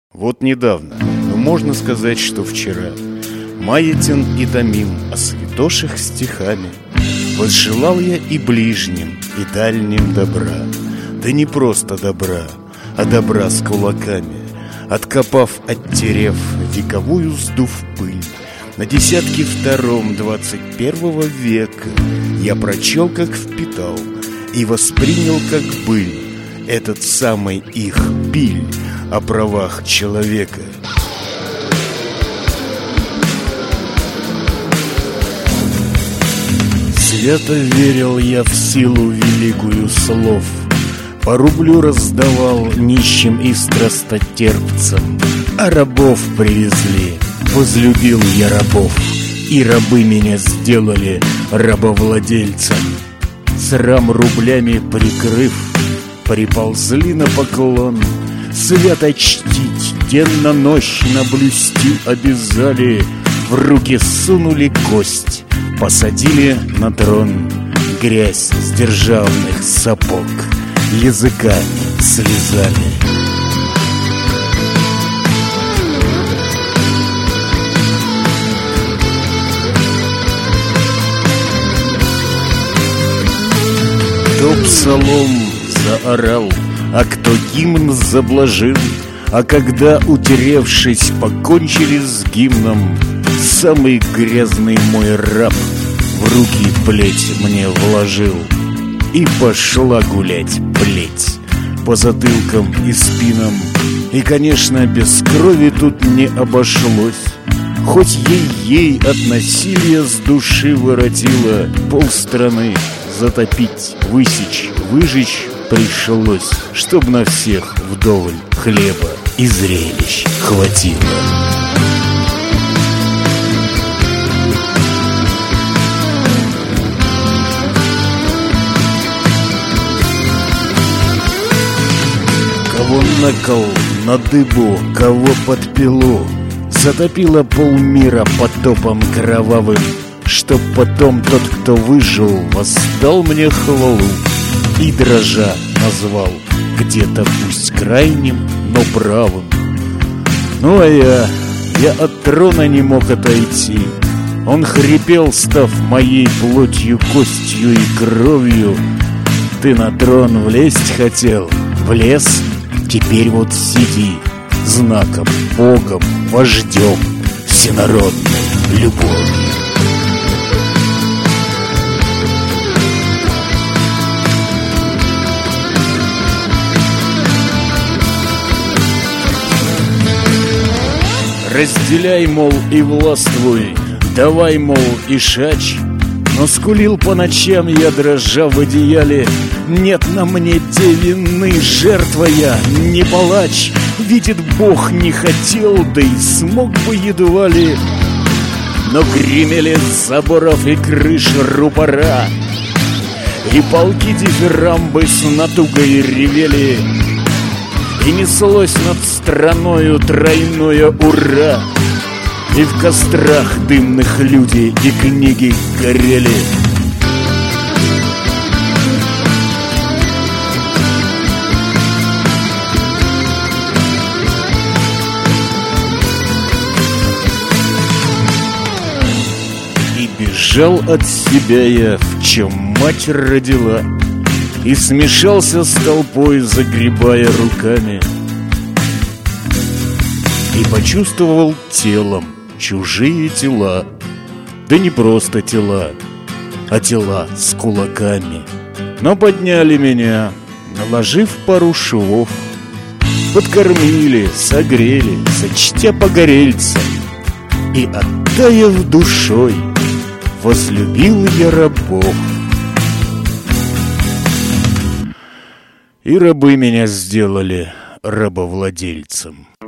Вот недавно, но можно сказать, что вчера, маятен и томим о святоших стихами, возжелал я и ближним, и дальним добра. Да не просто добра, а добра с кулаками. Откопав, оттерев, вековую сдув пыль, на десятке втором 21 века я прочел, как впитал, и воспринял, как быль, этот самый их биль о правах человека. Свято верил я в силу великую слов, по рублю раздавал нищим и страстотерпцам, а рабов привезли, возлюбил я рабов, и рабы меня сделали рабовладельцем. Срам рублями прикрыв, приползли на поклон, свято чтить, денно-нощно блюсти обязали, в руки сунули кость, посадили на трон, грязь с державных сапог языками слезали. Кто псалом заорал, а кто гимн заблажил, а когда, утеревшись, покончили с гимном, самый грязный мой раб в руки плеть мне вложил. И пошла гулять плеть по затылкам и спинам. И, конечно, без крови тут не обошлось, хоть ей от насилия с души воротило. Полстраны затопить, высечь, выжечь пришлось, чтоб на всех вдоволь хлеба и зрелищ хватило. Кого на кол, на дыбу, кого под пилу, затопило полмира потопом кровавым, чтоб потом тот, кто выжил, воздал мне хвалу и дрожа назвал где-то пусть крайним, но правым. Ну а я от трона не мог отойти. Он хрипел, став моей плотью, костью и кровью. Ты на трон влезть хотел, влез, теперь вот сиди, знаком, богом, вождем, всенародной любовью. Разделяй, мол, и властвуй, давай, мол, и шач. Но скулил по ночам я, дрожа в одеяле. Нет на мне те вины, жертва я, не палач. Видит Бог, не хотел, да и смог бы едва ли. Но гремели с заборов и крыш рупора, и полки дифирамбы с натугой ревели, и неслось над страною тройное ура, и в кострах дымных люди и книги горели. И бежал от себя я, в чем мать родила, и смешался с толпой, загребая руками. И почувствовал телом чужие тела. Да не просто тела, а тела с кулаками. Но подняли меня, наложив пару швов, подкормили, согрели, сочтя погорельцам. И, оттаяв душой, возлюбил я рабов. И рабы меня сделали рабовладельцем.